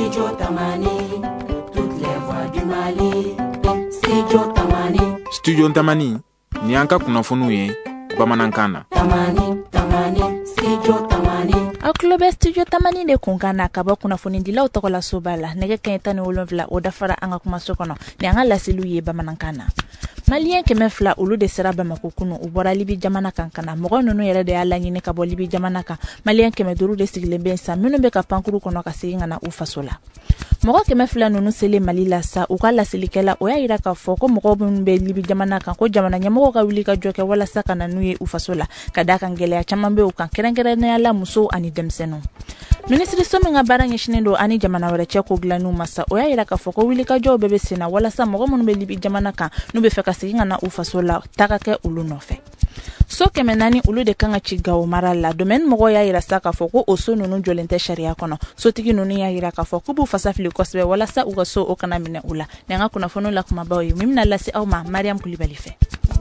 Studio Tamani, toutes les voix du Mali. Studio Tamani. Studio Tamani, ni anka kunafunu ye Bamanankana. Tamani, Studio Tamani. Au club Studio Tamani de kunkana kaba kunafuni ndila utokola sobala. Nege kenyetani ulonvla odafara anga kumasokono. Ni anga lasilu ye Bamanankana. Malien keme fla ulu de sera Bamako kunu ubora libi jamana kankana mogo nunu yere de ala nyine ka bo libi jamana kan malien keme duru de siglembe sa minu be ka pankuru kono ka singa na ufasola mogo keme fla nunu sele malila sa ukala silikela oya ira ka foko mogo be libi jamana kan ko jamana nyamogo ka wuli ka joke wala saka na nuye ufasola kadaka ngele ya chamambe ukan kerengere na ala muso ani demseno Ministri sominga baranya shinendo ani jamana wala cheko glanu masa oya ira ka foko wuli ka jo bebe sina wala sa mogo munu be libi jamana kan nube feka singa na ufasola takake ulu nofe so kemenani ulu de kanga chigao marala domaine mogo ya ira saka foko oso nunu jolente sharia kono so tigi nunu ya ira ka foko bu fasafili kosbe wala sa ugaso okana mine ula nenga kuna fono la kuma bawo mimna lasi au ma Mariam Kulibali fe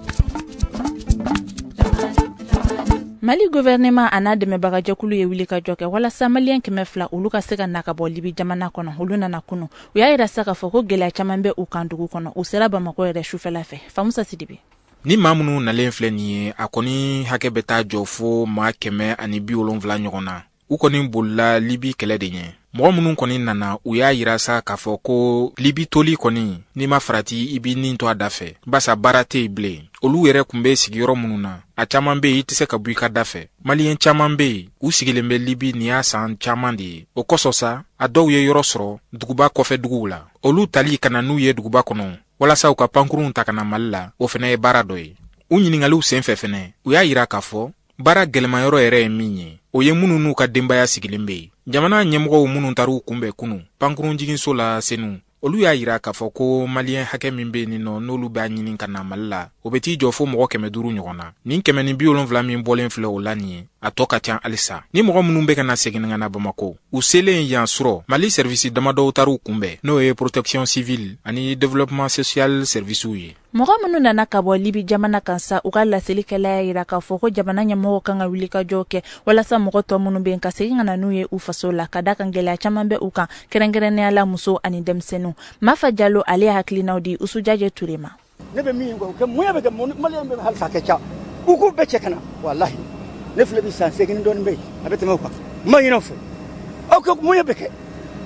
Mali gouvernement anade me bagaje kulu ye wili ka joke wala sa malien ke mefla uluka seka nakabo libi jamana kono huluna na kuno uya ira saka foko gela chamambe ukandugu kono usera Bamako ere shufela fe famusa sidibi Ni mamunu na lenfle ni akoni hake beta jofo ma keme ani bi olonvla nyogona ukoni bolla libi kele denye mo munun koni nana uya yirasa ka foko libi toli koni ni ma frati ibi ninto adafe basa barate ible olu yere kumbe sigiro mununa a chamambe itise ka buika dafe malien chamambe u sigilembe libi ni asan chamandi o kososa ado ye yorosro duguba kofe dugula olu tali kana nu ye duguba kono wala sa uka pankurun takana malla o fene bara doy unyiningalu senfe fene uya yira ka fo bara gelma yoro ere minye o ye mununu ka dembaya sigilembe jamana nyemgo munun taru kumbe kunu pankurun jigin sola senu olu ya yira ka fo ko malien hake mimbe ni no nolu ba nyinin kana malla o beti jofo mogo keme duru nyogona nin keme ni biolon vla min bolen fle o lani atoka tian alisa ni mogo munun be kana segin ngana Bamako usele yan suro mali service damado taru kumbe no e protection civile ani développement social service uye mogo munu nana kabo libi jamana kansa ukala silikela ya ira ka foko jamana nyamogo kanga wilika joke wala sa mogo to munu be nka segin ngana nuye ufasola kadaka ngela chamambe ukan kerengere ne ala muso ani demsenu Mafa Diallo ali haklinaudi usujaje turema nebe mingo ke moya be ke malien be hal sakecha uku be chekana wallahi nefle bi san segin don be abete mako mayino fe o ko moya be ke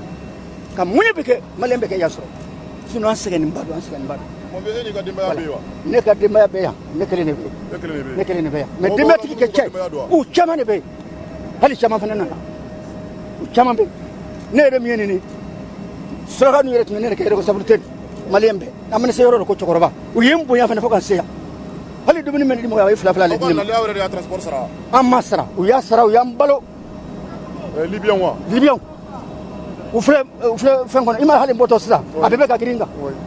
ka moya be ke malien be ke yaso sunu an segin mbado mo be ni ka dimba be wa ne ka dimba be ya ne kele ne be me dimba tiki ke che u chama ne be hali chama fanana u chama be ne re mi ni sura nu yere tmene ke ko sabulten malembe amane se yoro ko chokoroba u yimbu ya fana fokan seya hali dubni men dimo ya fla le dimo na lawre ya transport sara amma sara u ya sara u yambalo libyan u fle fengon ima hali mboto sala abebe ka giringa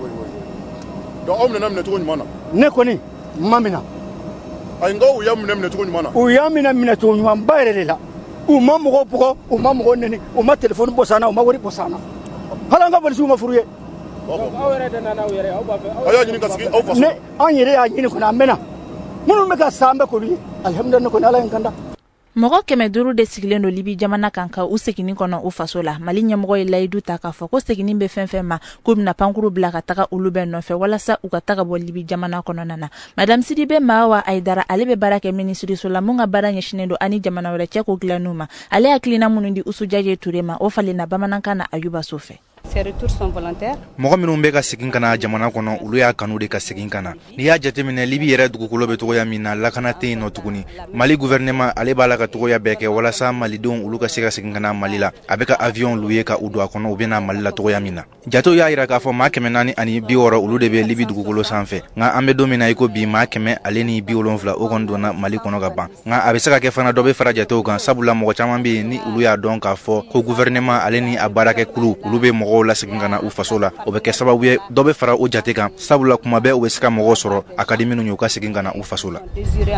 do omne namne to nyumana ne koni mamina ay ngo u yamne namne to nyumana u yamina mina to nyumana bayre la u mamugo bugo u mamugo neni u ma telephone bosana u ma wori bosana hala nga bali suma furuye awere de nana awere aw ba fe ayo nyini ka sigi aw faso ne anyere ya nyini kuna mena munu me ka sambe ko bi alhamdulillah ko ala yankanda mogo keme duru de siglendo libi jamana kanka usekini kono ufasola malinya mogo ilaidu taka foko sekini be fenfema kumna pankuru blaka taka ulube no fe wala sa ukataka bo libi jamana kono nana madam Sidibe Mawa Aidara alebe barake ministri sola munga baranya shinendo ani jamana wala cheko glanuma ale aklina munundi usujaje turema ofali na Bamanankana Ayuba Sofe Ces retours sont volontaires. Mogo minnu bɛ ka segin kana jamana kɔnɔ olu y'a kanu de ka segin kana ni y'a jateminɛ Libi yɛrɛ dugukolo bɛ togoya min na lakana tɛ yen nɔ tuguni Mali gouvernement ale b'a la ka togoya bɛɛ kɛ walasa malidenw olu ka se ka segin kana Mali la a bɛ ka avion louer ka u don a kɔnɔ u bɛ na Mali la togoya min na jatew y'a yira k'a fɔ maa 460 olu de bɛ Libi dugukolo sanfɛ nka an bɛ don min na i ko bi maa 170 o kɔni donna Mali kɔnɔ ka ban nka a bɛ se ka kɛ fana dɔ bɛ fara jatew kan sabula mɔgɔ caman bɛ yen ni olu y'a dɔn k'a fɔ ko gouvernement ale ni a baarakɛ kulu olu bɛ mɔgɔw la segin kana u faso la o bɛ kɛ sababu ye dɔ bɛ fara o jate kan sabula kuma bɛɛ u bɛ se ka mɔgɔw sɔrɔ a ka di minnu ye u ka segin kana u faso la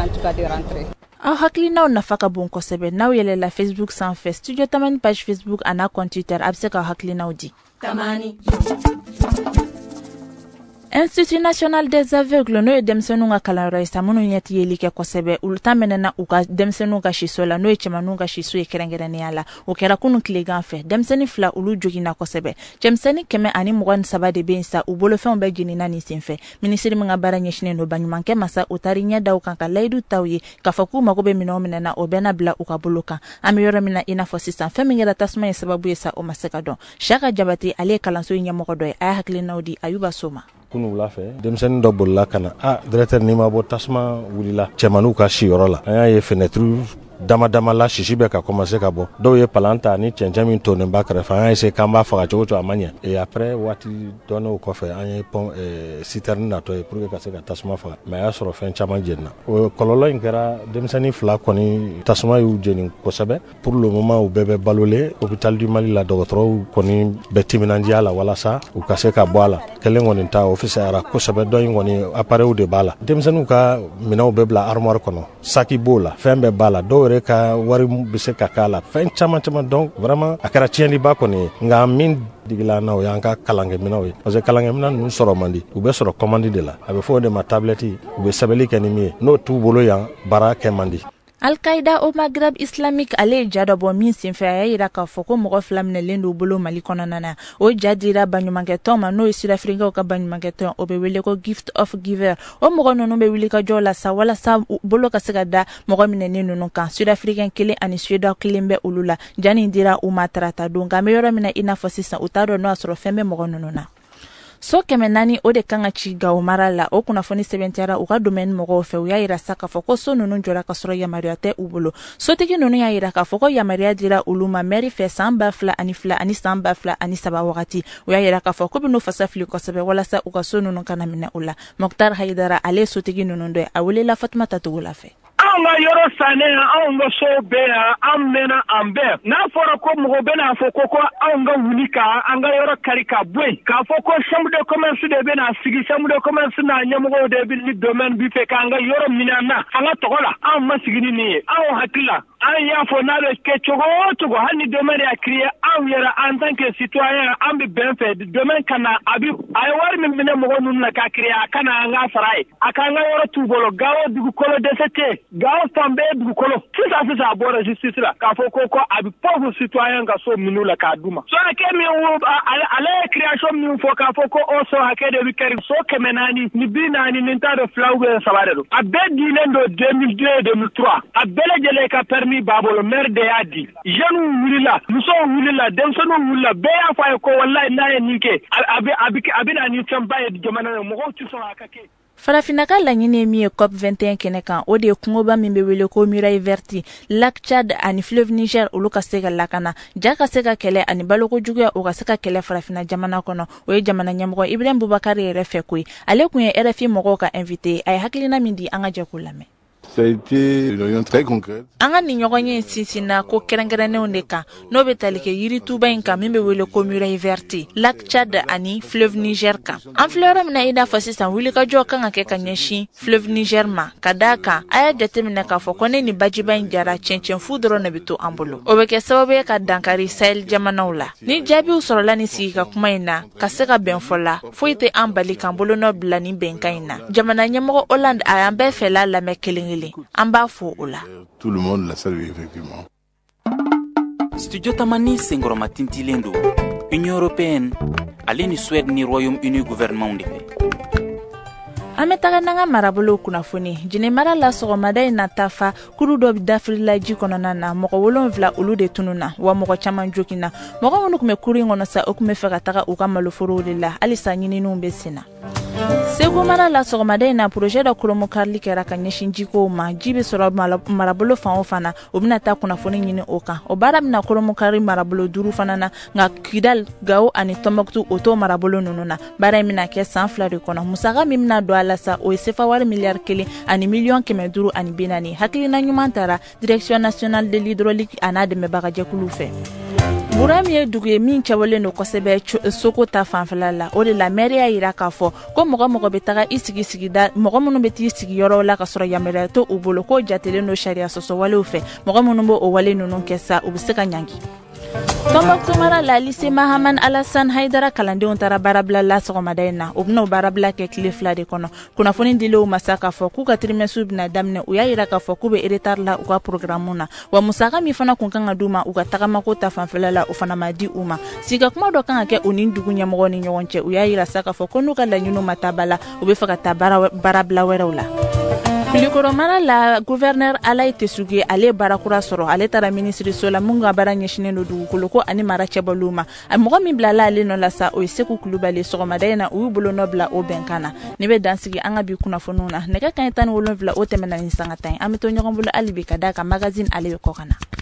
aw haklinaw nafa ka bon kosɛbɛ n'aw yɛlɛla Facebook sanfɛ Studio Tamani page Facebook ana compte Twitter a bɛ se ka haklinaw di Tamani Institut National des Aveugles no demsenu nga kalaro isa munu nyati yelike kosebe ultamene na uka demsenu ga shisola no echemanu ga shisu yekerengerene yala ukera kunu kligan fe demseni fla ulu jogina kosebe chemseni keme ani mugwan sabade bensa ubolo fe ombe jini nani sinfe ministeri mga bara nyeshine no banyumanke masa utarinya da ukanka laidu tawye kafaku magobe minomene na obena bla ukabuluka amiyora mina ina fosisa fe mingera tasma sababu yesa o masekado shaka jabati ale kalanso nyamokodoy ay haklina odi ayuba soma kunu wula fɛ denmisɛnnin dɔ bolila ka na directeur ni ma bɔ tasuma wulila cɛmanu ka si yɔrɔ la an y'a ye fenêtre dama la sisi bɛ ka commencer ka bɔ dɔw ye palan ta ni cɛncɛn min tonnen ba kɛrɛfɛ an y'a essayer k'an b'a faga cogo a ma ɲɛ et après waati dɔnnew kɔfɛ an ye citerne natɔ ye pour que ka se ka tasuma faga mais a y'a sɔrɔ fɛn caman jenina o kɔlɔlɔ in kɛra denmisɛnnin fila kɔni tasuma y'u jeni kosɛbɛ pour le moment u bɛɛ bɛ balolen hôpital du Mali la dɔgɔtɔrɔw kɔni bɛ timinandiya la walasa u ka se ka bɔ a la kelen kɔni ta ofisiyara kosɛbɛ dɔ in kɔni appareil de b'a la denmisɛnninw ka minɛnw bɛ bila armoire kɔnɔ saki b'o la fɛn bɛɛ b'a la dɔw yɛrɛ ka wari bɛ se ka k'a la fɛn caman donc vraiment a kɛra tiɲɛniba kɔni ye nka min digila na o y'an ka kalankɛminɛw ye parce que kalankɛminɛ ninnu sɔrɔ man di u bɛ sɔrɔ commande de la a bɛ fɔ o de ma tablette u bɛ sɛbɛnni kɛ ni min ye n'o t'u bolo yan baara kɛ man di. Al-Qaeda o Maghreb Islamique ale jadabo min sinfe ayira ka foko mogo flamne lendo bolo Mali konana o jadira banyumangeton ma no Sud Africa ka banyumangeton o be wele ko gift of giver o mogo no be wele ka jola sa wala sa bolo ka segada mogo minene no kan Sud African kile ani Sweden kilembe ulula jani ndira o matrata donga meyoro mina ina fosisa utado no asro fembe mogo no na so kemenani o de kanga chiga o marala o kuna foni 70 uka domaine mogo fe uya ira saka foko so nunu njora kasoro ya mariate ubulo so teki nunu ya ira ka foko ya maria dira uluma meri fe samba fla ani samba fla ani saba wakati uya ira ka foko bino fasafli ko sebe wala sa uka so nunu kana mina ula Mokhtar Haidara ale so teki nunu ndo awele la Fatma tatugula fe anga yoro sane anga so bea amena ambe na fora ko mo bena foko ko anga wunika anga yoro karika bwe ka foko chambre de commerce de bena sigi chambre de commerce na nyamo de bi domaine bi fe ka anga yoro minana anga tokola am masigini ni aw hakila an ya fo na le ke chogo hani domaine ya créer aw yara en tant que citoyen am bi ben fait domaine kana abi ay war min bene mo nun na ka créer kana anga farai akanga yoro tubolo gawo dugu kolo de sete gawo fambe du kolo sisa bora justice la ka foko ko abi pauvre citoyen ga so minula ka duma so ake mi ala création mi fo ka foko o so ake de wikari so kemenani ni binani ni tado flauwe sabarelo abedi lendo 2002 2003 abele jele ka permis babolo maire de yadi jenu wulila muso wulila demsono wulila be ya fa ko wallahi na nike abi na ni tambaye de jamana mo ko tu so akake Farafinaka la nyine miye COP 21 kenekan o de kungoba mimbe wele ko Muraille Verte lac Tchad ani fleuve Niger uluka sega lakana jaka sega kele ani baloko juguya o sega kele farafina jamana kono o ye jamana nyamgo Ibrahim Boubacar yere fekui ale kunye RFI mogo ka invité ay haklina mindi anga jekulame. Ça a été une réunion très concrète. Anga ni nyogonye sisina ko kerengerene ondeka no betalike yiri tuba inka mimbe wele ko Muraille Verte lac Tchad ani fleuve Niger ka en fleur mina ida fasisa wili ka joka nga ke kanyeshi fleuve Niger ma kadaka aya jatemina ka fokone ni bajiba injara chenchen fudro na bitu ambolo obeke sababu ka dankari Sahel jamanaula ni jabi usorola ni sika kumaina kaseka benfola foite ambali kambolo no blani benkaina jamana nyamo Hollande ayambe fela la mekelingili amba fo ola tout le monde l'a salué effectivement. Studio Tamani sengoro matinti lendo Union Européenne aleni Suède ni Royaume-Uni gouvernement ndefe ametaga nanga marabolo kunafoni jine mara la sogomada ina tafa kuru do dafrila jikonana na moko wolonvla ulu de tununa wa moko chaman jokina moko wonu kume kuri ngono sa okume fega taga ukamalo foro lila alisa nyini numbe sina Segu mara la sogomada ina projet da kulomo karli kera kanyeshi njiko ma jibe soro marabolo fan ofana obina ta kunafoni nyini oka obara bina kulomo kari marabolo duru fanana nga Kidal gao ani Tombouctou oto marabolo nununa bara mina ke sanfla de kono musaga mimna do alasa o sefa war milliard kele ani million keme duru ani binani hakili na nyumantara direction nationale de l'hydraulique anade me bagaje kulufe Burami dugue min chawole no kosebe soko ta fanfala o de la mairie ira ka fo ko mogo betaga isigi da mogo munu beti isigi yoro la ka soro yamere to ubolo ko jatele no sharia soso wale ufe mogo munu bo o wale nunu kesa ubiseka nyangi Tombouctou mara la lycée Mahaman Alassane Haidara kalandenw tara barabla la sɔgɔmada in na u bɛna barabla kɛ tile 2 de kɔnɔ kunnafoni dilenw ma sa k'a fɔ k'u ka trimestre bɛna daminɛ u y'a yira k'a fɔ k'u bɛ retard la u ka programme na wa musaka min fana kun kan ka d'u ma u ka tagamako ta fanfɛla la u fana ma di u ma siga kuma dɔ kan ka kɛ u ni dugu ɲɛmɔgɔ ni ɲɔgɔn cɛ u y'a yira sa k'a fɔ ko n'u ka laɲiniw ma taa ba la u bɛ fɛ ka taa barabla wɛrɛw la. Kulikoromana la gouverneur Alain Tessugué ale barakura sɔrɔ ale tara ministre sola mun ka bara ɲɛsinen do dugukolo ko ani mara cɛbɔliw ma a mɔgɔ min bilala ale nɔ la sa o ye Seku Kulubali sɔgɔmada in na u y'u bolo nɔ bila o bɛnkan na ne bɛ dansigi an ka bi kunnafoniw na nɛgɛ kanɲɛ 17 o tɛmɛna ni sanga 10 an bɛ to ɲɔgɔn bolo hali bi ka da ka magazine ale bɛ kɔ ka na.